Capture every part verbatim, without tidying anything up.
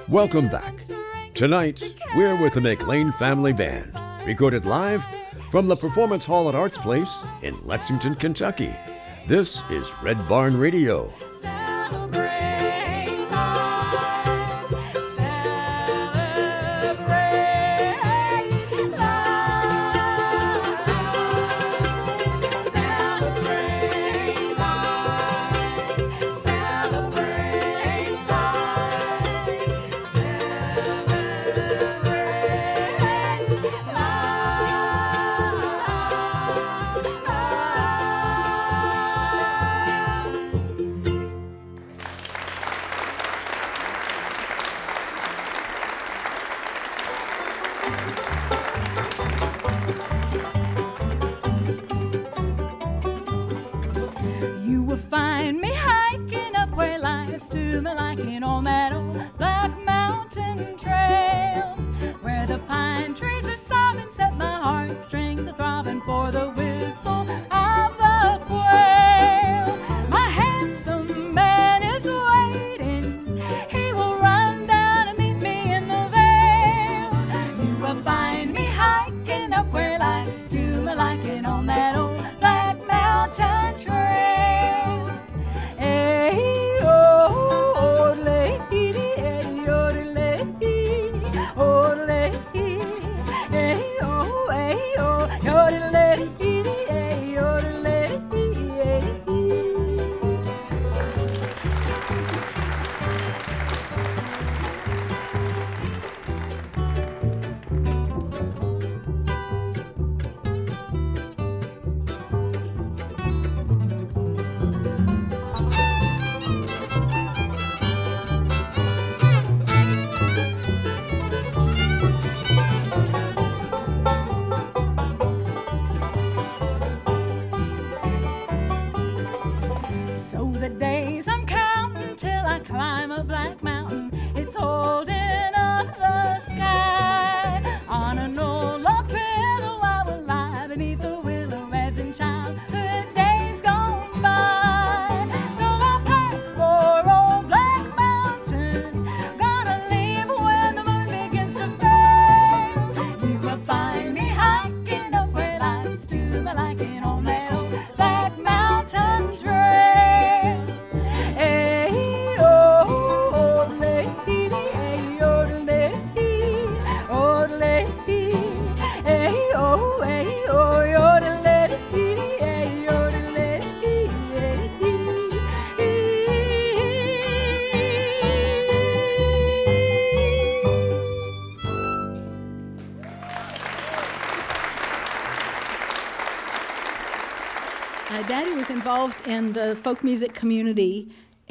Welcome back. Tonight, we're with the McLean Family Band, recorded live from the Performance Hall at Arts Place in Lexington, Kentucky. This is Red Barn Radio. Involved in the folk music community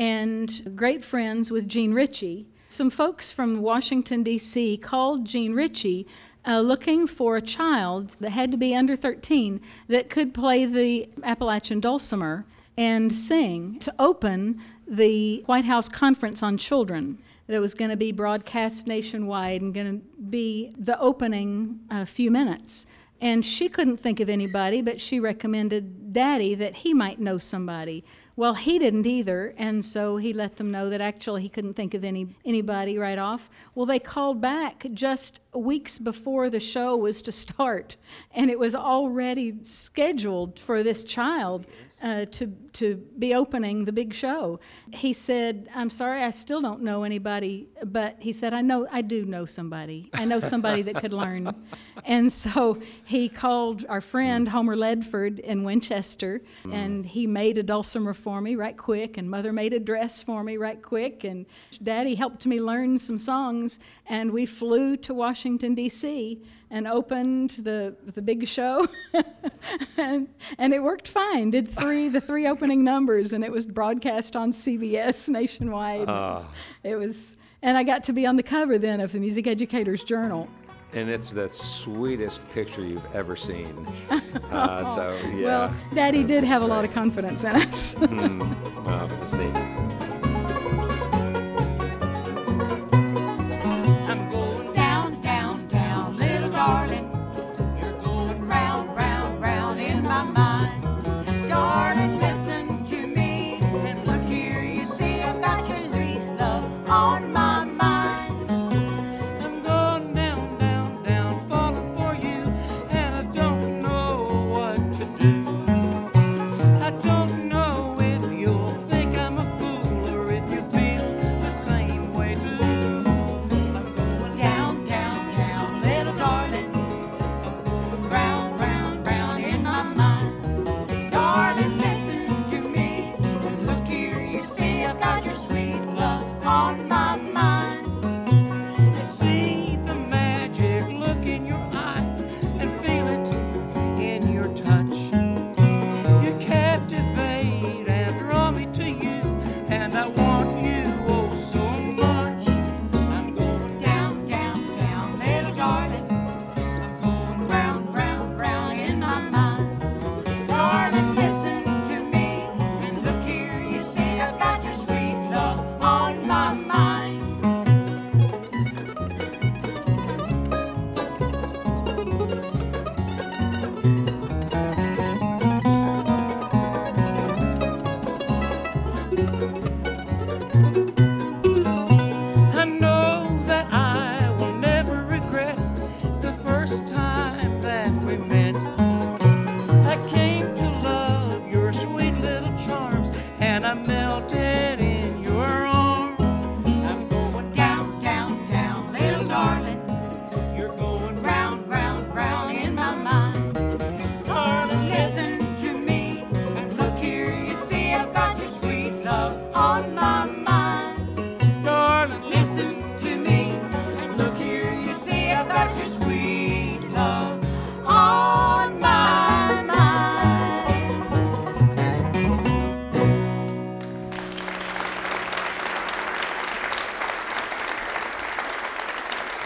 and great friends with Gene Ritchie. Some folks from Washington, D C called Gene Ritchie uh, looking for a child that had to be under thirteen that could play the Appalachian dulcimer and sing to open the White House Conference on Children that was going to be broadcast nationwide and going to be the opening uh, few minutes. And she couldn't think of anybody, but she recommended Daddy that he might know somebody. Well, he didn't either, and so he let them know that actually he couldn't think of any anybody right off. Well, they called back just weeks before the show was to start, and it was already scheduled for this child uh, to to be opening the big show. He said, "I'm sorry, I still don't know anybody," but he said, "I know, I do know somebody. I know somebody that could learn." And so he called our friend Homer Ledford in Winchester, mm. and he made a dulcimer for me right quick, and Mother made a dress for me right quick, and Daddy helped me learn some songs, and we flew to Washington, D C and opened the the big show, and and it worked fine. Did three the three opening numbers, and it was broadcast on C B S nationwide. Uh. It was, it was, and I got to be on the cover then of the Music Educator's Journal. And it's the sweetest picture you've ever seen. Uh, so yeah. Well, Daddy did have great. a lot of confidence in us. mm. Well, that's neat. I'm going down, down, down, little darling. You're going round, round, round in my mind. Darling, listen to me. And look here, you see, I've got your sweet love on my mind.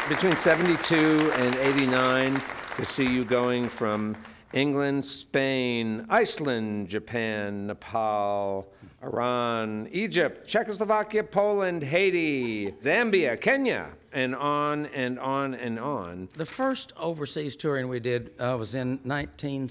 Between seventy-two and eighty-nine, to see you going from England, Spain, Iceland, Japan, Nepal, Iran, Egypt, Czechoslovakia, Poland, Haiti, Zambia, Kenya, and on and on and on. The first overseas touring we did uh, was in nineteen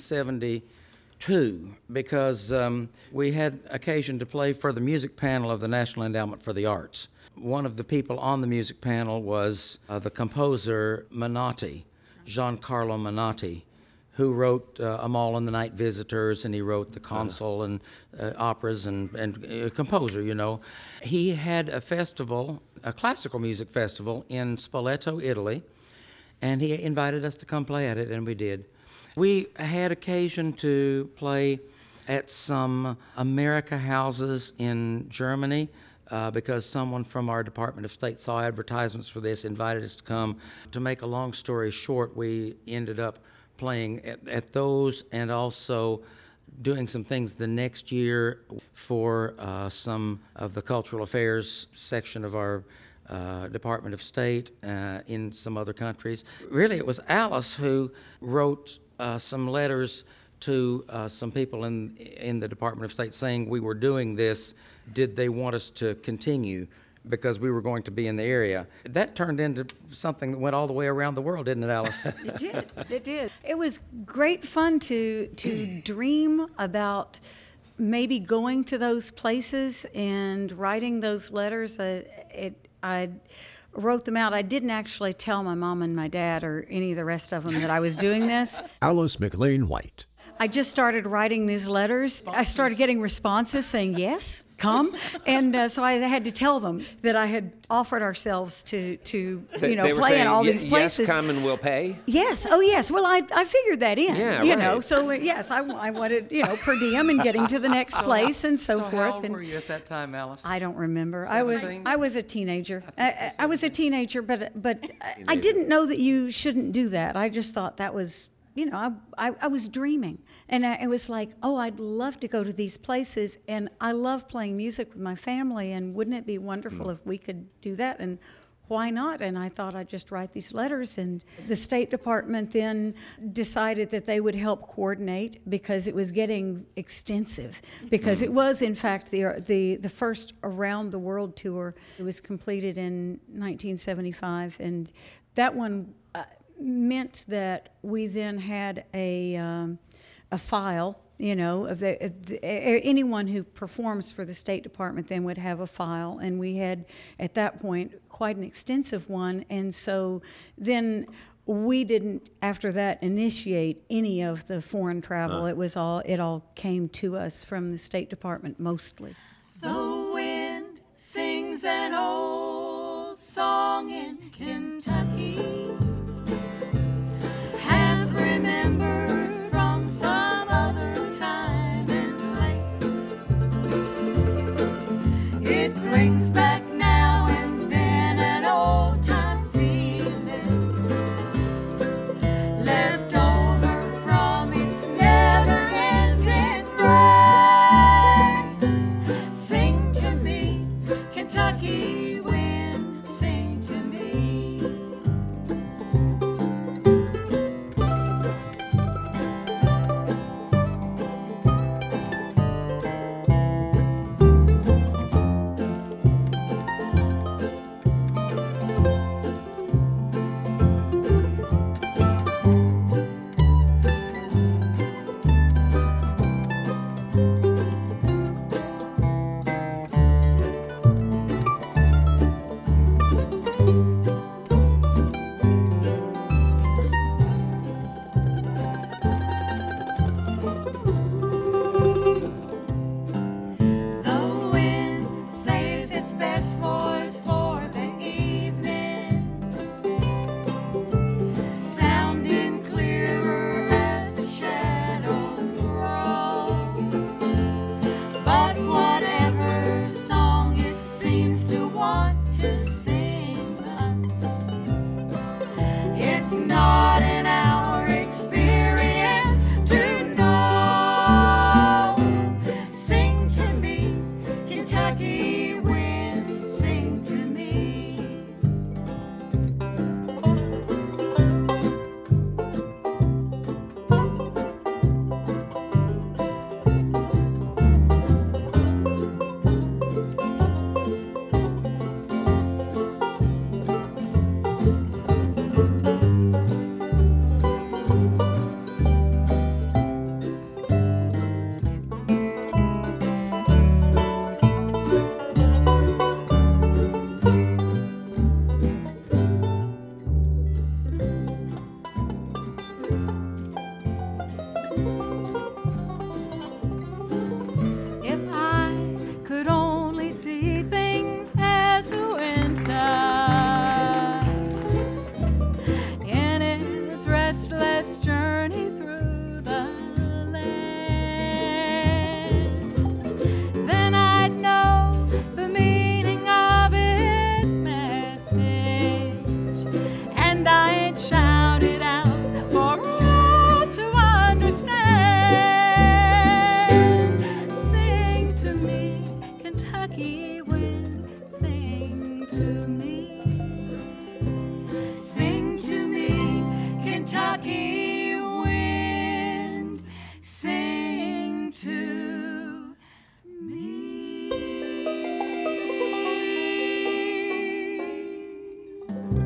seventy-two because um, we had occasion to play for the music panel of the National Endowment for the Arts. One of the people on the music panel was uh, the composer Menotti, Giancarlo Menotti, who wrote uh, Amal and the Night Visitors, and he wrote The Consul and uh, operas, and, and a composer, you know. He had a festival, a classical music festival in Spoleto, Italy, and he invited us to come play at it, and we did. We had occasion to play at some America houses in Germany, Uh, because someone from our Department of State saw advertisements for this, invited us to come. To make a long story short, we ended up playing at, at those and also doing some things the next year for uh, some of the Cultural Affairs section of our uh, Department of State uh, in some other countries. Really, it was Alice who wrote uh, some letters to uh, some people in in the Department of State saying we were doing this. Did they want us to continue because we were going to be in the area? That turned into something that went all the way around the world, didn't it, Alice? It did. It did. It was great fun to to dream about maybe going to those places and writing those letters. Uh, it, I wrote them out. I didn't actually tell my mom and my dad or any of the rest of them that I was doing this. Alice McLean White. I just started writing these letters. I started getting responses saying, yes, come. And uh, so I had to tell them that I had offered ourselves to, to They- you know, they were play saying, in all "Ye- these places. Yes, come and we'll pay. Yes. Oh, yes. Well, I, I figured that in. Yeah, you right. know. So uh, yes, I, I wanted, you know, per diem and getting to the next place and so, so forth. how old and were you at that time, Alice? I don't remember. I was seventeen? I was a teenager. I, I, I was a teenager, but but I, I didn't know that you shouldn't do that. I just thought that was, you know, I I, I was dreaming, and I, it was like, oh, I'd love to go to these places, and I love playing music with my family, and wouldn't it be wonderful if we could do that? And why not? And I thought I'd just write these letters. And the State Department then decided that they would help coordinate because it was getting extensive. Because it was, in fact, the, the, the first around the world tour. It was completed in nineteen seventy-five. And that one uh, meant that we then had a, um, a file. You know, of the, of the, anyone who performs for the State Department then would have a file, and we had at that point quite an extensive one. And so then we didn't, after that, initiate any of the foreign travel. Huh. It was all it all came to us from the State Department mostly. The wind sings an old song in Kentucky, half remembered from some other time and place. It brings back now and then an old time feeling left over from its never ending race. Sing to me, Kentucky wind, sing to me.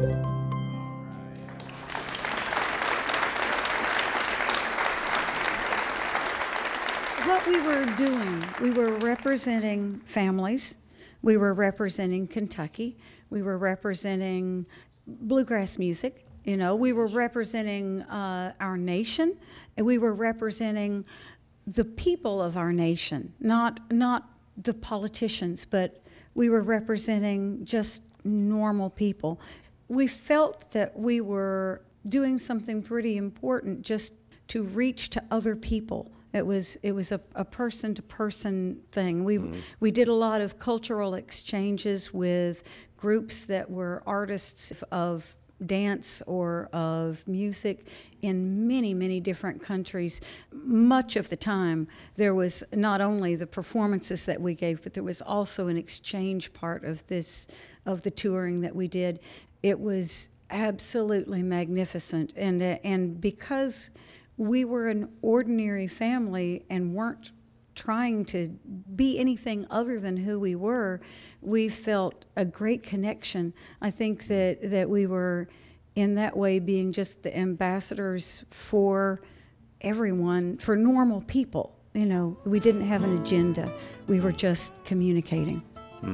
What we were doing, we were representing families, we were representing Kentucky, we were representing bluegrass music, you know, we were representing uh, our nation, and we were representing the people of our nation, not not the politicians, but we were representing just normal people. We felt that we were doing something pretty important just to reach to other people. It was it was a, a person-to-person thing. We mm. we did a lot of cultural exchanges with groups that were artists of dance or of music in many, many different countries. Much of the time, there was not only the performances that we gave, but there was also an exchange part of this, of the touring that we did. It was absolutely magnificent, and uh, and because we were an ordinary family and weren't trying to be anything other than who we were, we felt a great connection. I think that, that we were, in that way, being just the ambassadors for everyone, for normal people. You know, we didn't have an agenda. We were just communicating. Hmm.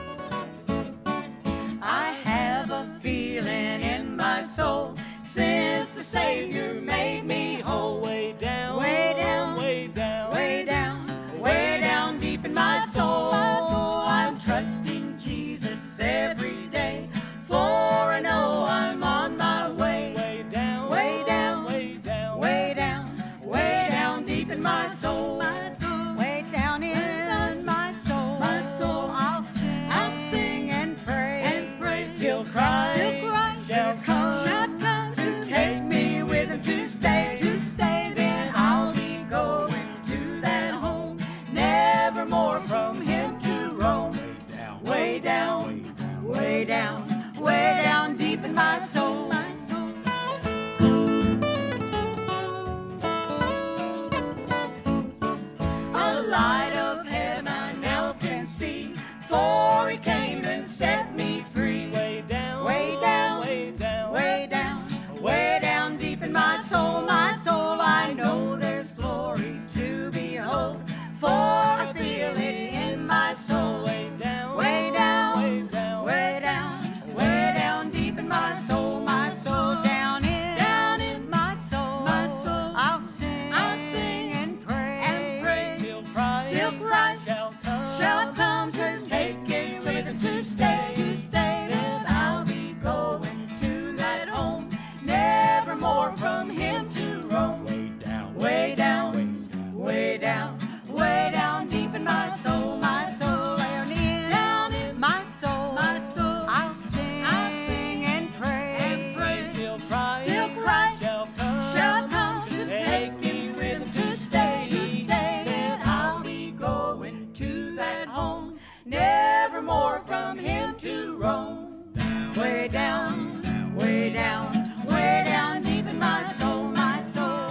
I have a feeling in my soul since the Savior made me whole. Way down, way down, way down, way down, way down deep in my soul. I'm trusting Jesus every day, for I know I'm on my way. Way down, way down, way down, way down, way down deep in my soul. Way down in my soul, my soul. I'll sing, I'll sing and pray, and pray till Christ, till Christ shall come, shall come to take me with Him to stay, to stay. Then I'll be going to that home, never more from Him to roam. Way down, way down, way down deep in my soul. My soul. A light of heaven I now can see, for He came and set me free. Way down, way down, way down, way down, way down deep in my soul, my soul. I know there's glory to behold, for I feel it in my soul. Way down, way down, way down, way down, way down deep in my soul, my soul. Down in, down in my soul, my soul. I'll sing, I'll sing and pray, and pray till Christ, till Christ shall come, shall come to take me with Him to stay, to stay. Then I'll be going to that home, never more from Him to roam. Way down, way down, way down, way down deep in my soul, my soul. Down in, down in my soul, my soul. I'll sing, I'll sing and pray, and pray till Christ, till Christ shall come, shall come to take me with Him to stay, to stay. Then I'll be going to that home, never more from Him to roam. Way down, way down, way down deep in my soul, my soul.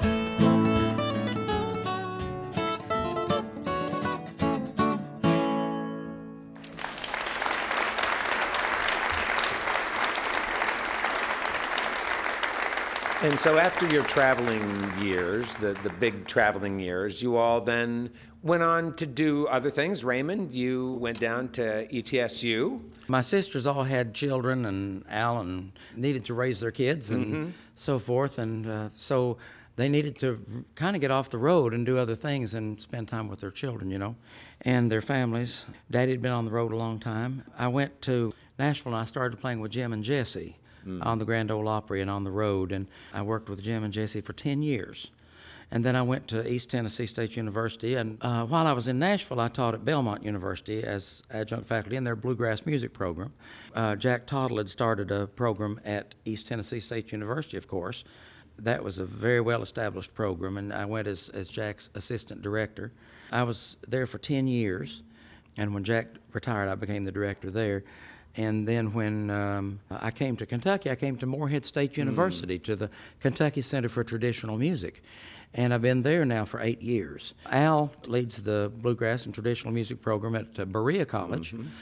And so after your traveling years, the, the big traveling years, you all then went on to do other things. Raymond, you went down to E T S U. My sisters all had children, and Alan needed to raise their kids and mm-hmm. so forth, and uh, so they needed to kind of get off the road and do other things and spend time with their children, you know, and their families. Daddy had been on the road a long time. I went to Nashville and I started playing with Jim and Jesse mm. on the Grand Ole Opry and on the road, and I worked with Jim and Jesse for ten years. And then I went to East Tennessee State University, and uh, while I was in Nashville, I taught at Belmont University as adjunct faculty in their bluegrass music program. Uh, Jack Tottle had started a program at East Tennessee State University, of course. That was a very well-established program, and I went as, as Jack's assistant director. I was there for ten years, and when Jack retired, I became the director there. And then when um, I came to Kentucky, I came to Morehead State University, mm. to the Kentucky Center for Traditional Music. And I've been there now for eight years. Al leads the bluegrass and traditional music program at uh, Berea College. Mm-hmm.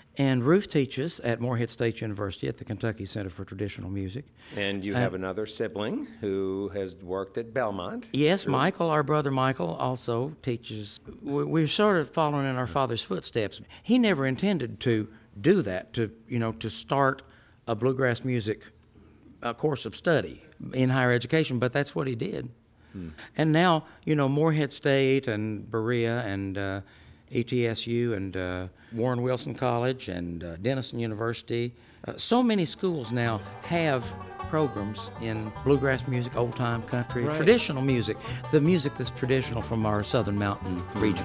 And Ruth teaches at Morehead State University at the Kentucky Center for Traditional Music. And you have another sibling who has worked at Belmont. Yes, Michael, our brother Michael, also teaches. We- We're sort of following in our father's footsteps. He never intended to do that, to, you know, to start a bluegrass music uh, course of study in higher education, but that's what he did. Hmm. And now, you know, Morehead State and Berea and uh, E T S U and uh, Warren Wilson College and uh, Denison University. Uh, so many schools now have programs in bluegrass music, old-time country, Right. traditional music, the music that's traditional from our Southern Mountain region.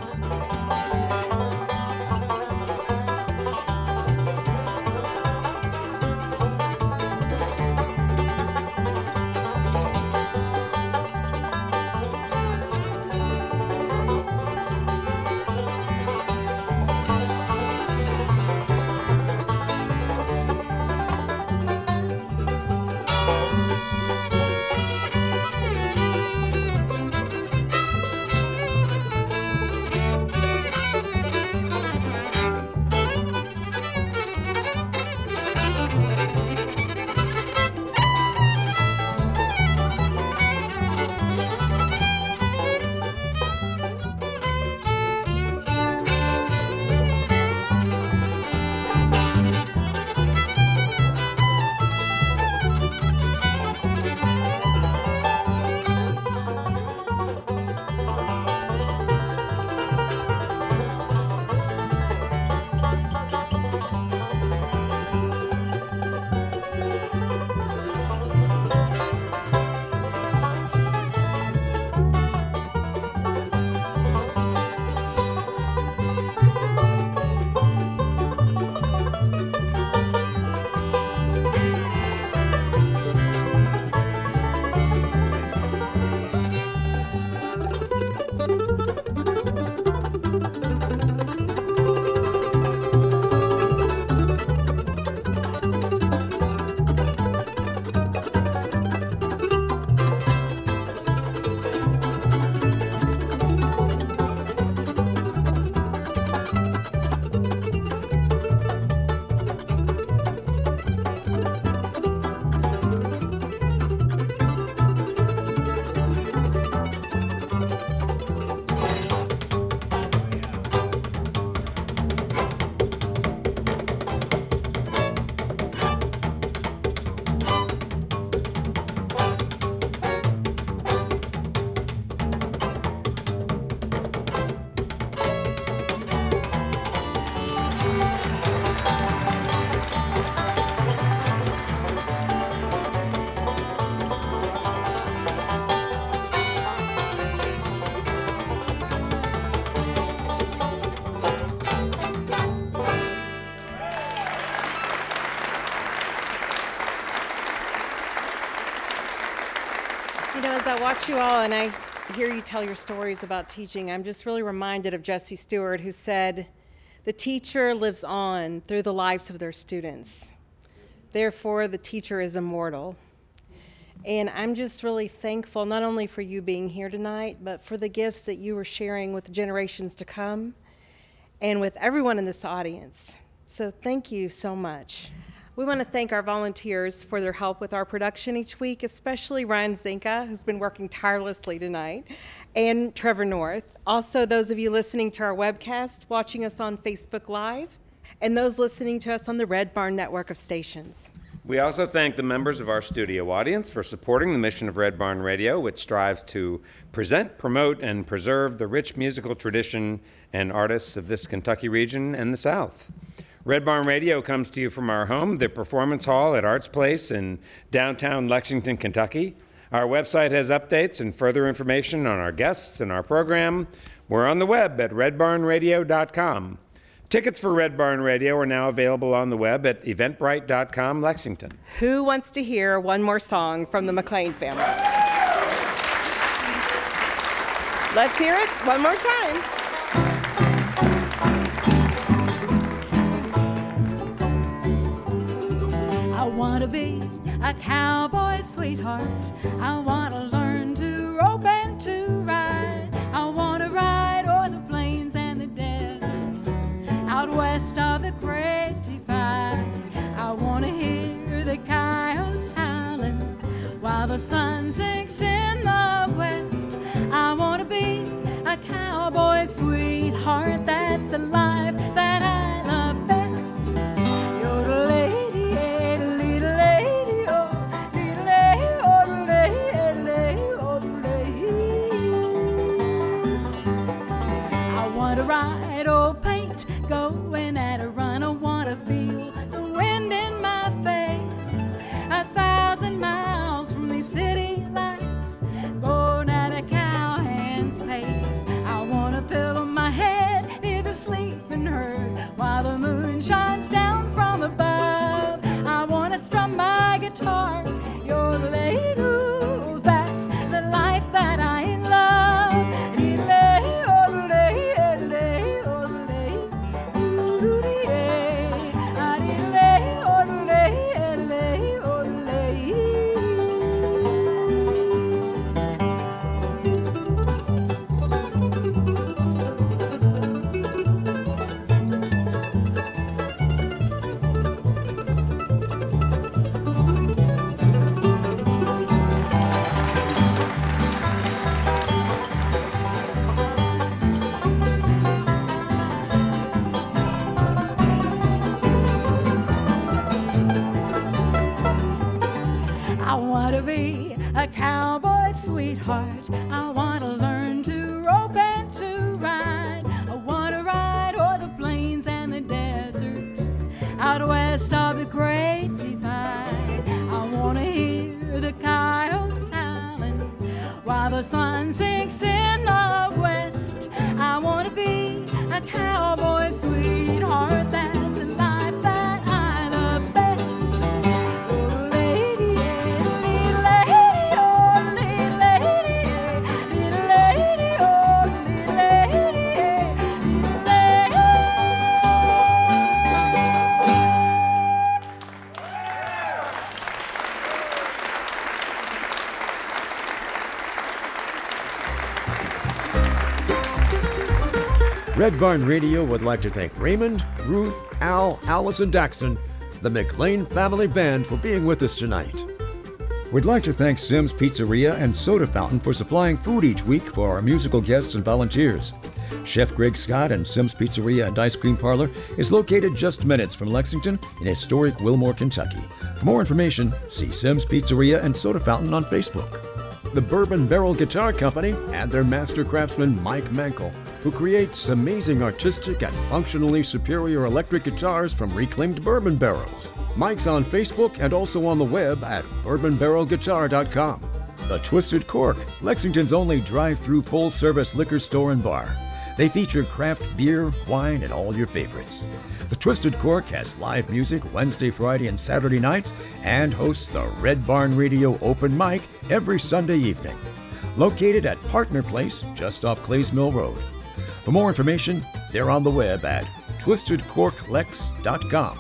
You know, as I watch you all and I hear you tell your stories about teaching, I'm just really reminded of Jessie Stewart, who said, "The teacher lives on through the lives of their students. Therefore, the teacher is immortal." And I'm just really thankful, not only for you being here tonight, but for the gifts that you were sharing with the generations to come and with everyone in this audience. So thank you so much. We want to thank our volunteers for their help with our production each week, especially Ryan Zinka, who's been working tirelessly tonight, and Trevor North. Also, those of you listening to our webcast, watching us on Facebook Live, and those listening to us on the Red Barn network of stations. We also thank the members of our studio audience for supporting the mission of Red Barn Radio, which strives to present, promote, and preserve the rich musical tradition and artists of this Kentucky region and the South. Red Barn Radio comes to you from our home, the Performance Hall at Arts Place in downtown Lexington, Kentucky. Our website has updates and further information on our guests and our program. We're on the web at red barn radio dot com. Tickets for Red Barn Radio are now available on the web at eventbrite dot com Lexington. Who wants to hear one more song from the McLean family? Let's hear it one more time. I want to be a cowboy sweetheart. I want to learn to rope and to ride. I want to ride o'er the plains and the desert, out west of the great the sun sinks in the west. I want to be a cowboy sweetheart. That's the life that I love best. You're the lady, yeah, the little lady, oh, little lady, oh, the lady, oh, the lady. I want to ride old paint, going at a run. I want to feel the wind in my face, a thousand miles from these city lights, going at a cowhand's pace. I want to pillow my head near the sleeping herd while the moon shines down from above. I want to strum my guitar, you're the lady, ooh, that's the life that I love. A cowboy sweetheart, I want to learn to rope and to ride. I want to ride o'er the plains and the deserts out west of the Great Divide. I want to hear the coyotes howling while the sun sinks in the west. I want to be a cowboy sweetheart. That's a life that I love best. Oh, lady, little lady, oh, little lady, little lady, oh, little lady, little lady. Red Barn Radio would like to thank Raymond, Ruth, Al, Alice, and Daxon, the McLean Family Band, for being with us tonight. We'd like to thank Simms Pizzeria and Soda Fountain for supplying food each week for our musical guests and volunteers. Chef Greg Scott and Simms Pizzeria and Ice Cream Parlor is located just minutes from Lexington in historic Wilmore, Kentucky. For more information, see Simms Pizzeria and Soda Fountain on Facebook. The Bourbon Barrel Guitar Company and their master craftsman Mike Mankel, who creates amazing artistic and functionally superior electric guitars from reclaimed bourbon barrels. Mike's on Facebook and also on the web at bourbon barrel guitar dot com. The Twisted Cork, Lexington's only drive-through full-service liquor store and bar. They feature craft beer, wine, and all your favorites. The Twisted Cork has live music Wednesday, Friday, and Saturday nights and hosts the Red Barn Radio Open Mic every Sunday evening. Located at Partner Place, just off Clays Mill Road. For more information, they're on the web at twisted cork lex dot com.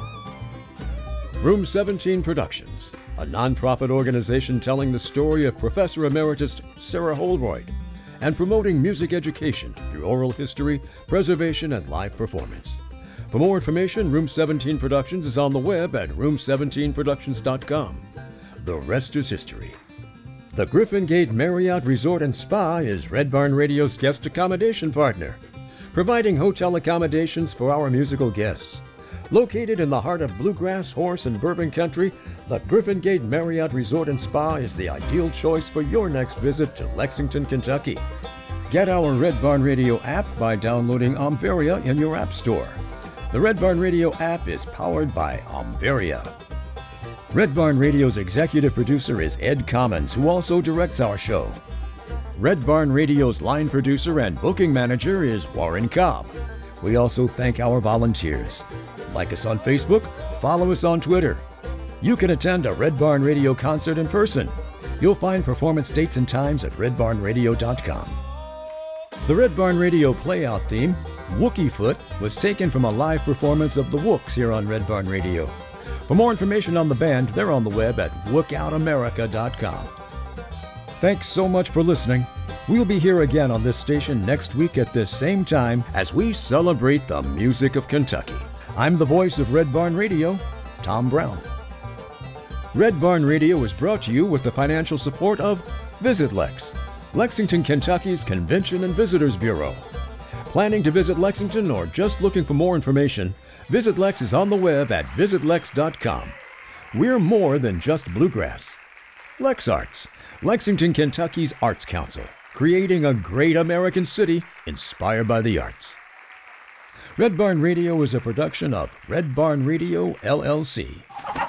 Room seventeen Productions, a nonprofit organization telling the story of Professor Emeritus Sarah Holroyd and promoting music education through oral history, preservation, and live performance. For more information, Room seventeen Productions is on the web at room seventeen productions dot com. The rest is history. The Griffin Gate Marriott Resort and Spa is Red Barn Radio's guest accommodation partner, providing hotel accommodations for our musical guests. Located in the heart of bluegrass, horse, and bourbon country, the Griffin Gate Marriott Resort and Spa is the ideal choice for your next visit to Lexington, Kentucky. Get our Red Barn Radio app by downloading Omveria in your app store. The Red Barn Radio app is powered by Omveria. Red Barn Radio's executive producer is Ed Commons, who also directs our show. Red Barn Radio's line producer and booking manager is Warren Cobb. We also thank our volunteers. Like us on Facebook, follow us on Twitter. You can attend a Red Barn Radio concert in person. You'll find performance dates and times at red barn radio dot com. The Red Barn Radio playout theme, Wookie Foot, was taken from a live performance of the Wooks here on Red Barn Radio. For more information on the band, they're on the web at wook out america dot com. Thanks so much for listening. We'll be here again on this station next week at this same time as we celebrate the music of Kentucky. I'm the voice of Red Barn Radio, Tom Brown. Red Barn Radio is brought to you with the financial support of Visit Lex, Lexington, Kentucky's Convention and Visitors Bureau. Planning to visit Lexington or just looking for more information, Visit Lex is on the web at visit lex dot com. We're more than just bluegrass. Lex Arts, Lexington, Kentucky's Arts Council, creating a great American city inspired by the arts. Red Barn Radio is a production of Red Barn Radio, L L C.